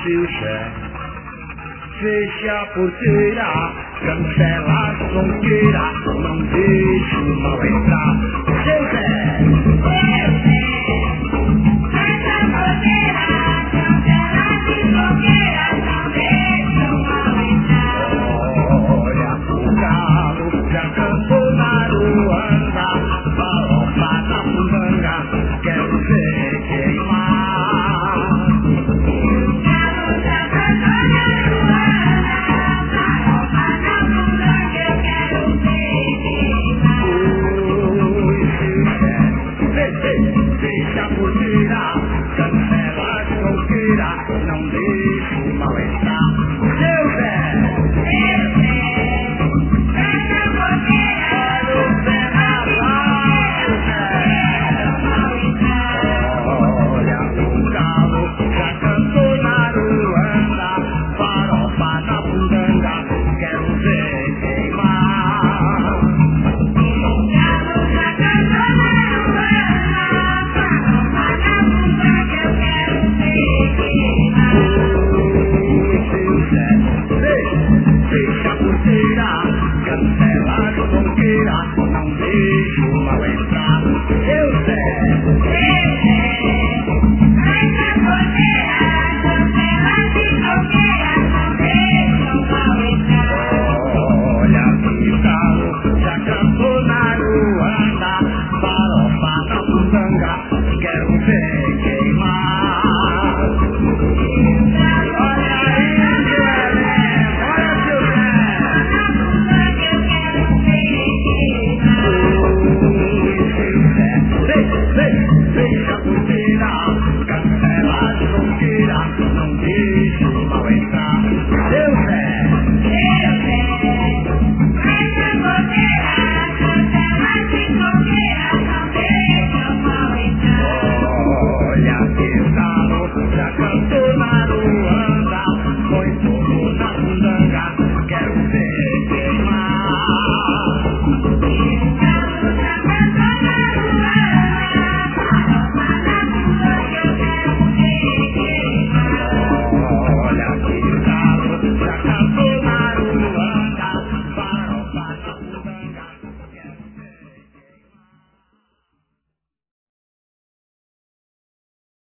seu chefe. Fecha a porteira, cancela a sonqueira, não deixe o mal entrar. Seu Zé! Fecha a porteira, cancela a sonqueira, não deixe o mal entrar. Olha, o galo já cantou na Ruanda, farofa na Fundanga, quero ver queimar. Deixa a porteira, cancela a sonqueira, não deixe o mal entrar. Seu Zé! Fecha a porteira, Olha o Zé na Olha, o galo já cantou na Ruanda, farofa na Fundanga, quero ver queimar. Fecha a porteira, cancela a sonqueira, não deixe o mal entrar.